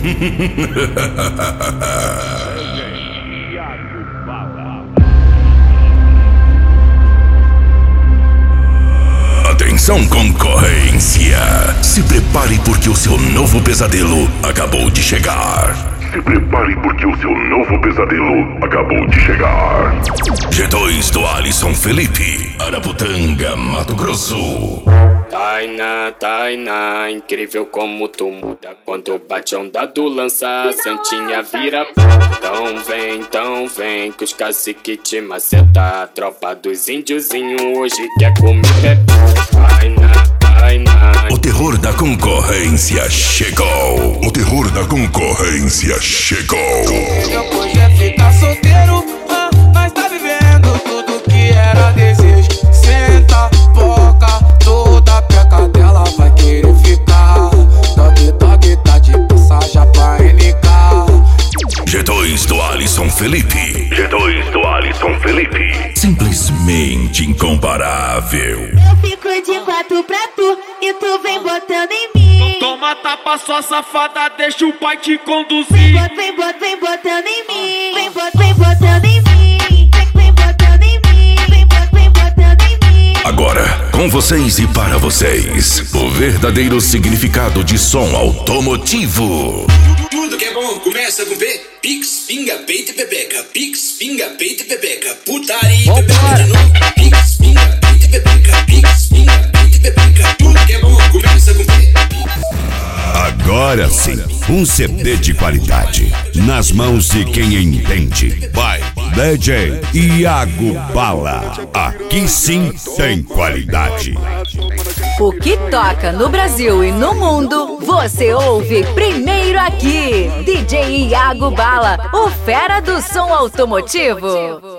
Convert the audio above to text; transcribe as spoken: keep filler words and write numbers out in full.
Atenção, concorrência! Se prepare porque o seu novo pesadelo acabou de chegar. Se prepare porque o seu novo pesadelo acabou de chegar. G dois do Alisson Felipe, Araputanga, Mato Grosso. Tainá, Tainá, incrível como tu muda quando bate a onda do lança, Santinha vira. Então vem, então vem, que os cacique te maceta. A tropa dos índiozinhos hoje quer comer. Tainá, Tainá. O terror da concorrência chegou. O terror da concorrência chegou. Eu podia ficar solteiro, ah, mas tá vivendo tudo que era desejo. Senta, boca, toda peca dela vai querer ficar. Dog, dog, tá de passagem pra N K. G dois do Alisson Felipe. G dois do Alisson Felipe. Simplesmente incomparável. Eu fico de quatro pra tu e tu vem botando em mim. Toma tapa, sua safada, deixa o pai te Vem, conduzir. bot, vem, bot, vem botando em mim. Vem, bot, vem botando em mim. Vem, vem botando em mim. Vem, bot, vem botando em mim. Agora, com vocês e para vocês, o verdadeiro significado de som automotivo. Tudo que é bom começa com P. Pix, pinga, peito e pepeca. Pix, pinga, peito e pepeca. Putaria e pepeca de novo. Pix, pinga, peito e pepeca. Pix, pinga, peito e pepeca. Tudo que é bom começa com P. Agora sim, um C D de qualidade nas mãos de quem entende. Vai, D J Iago Bala. Aqui sim tem qualidade. O que toca no Brasil e no mundo, você ouve primeiro aqui. D J Iago Bala, o fera do som automotivo.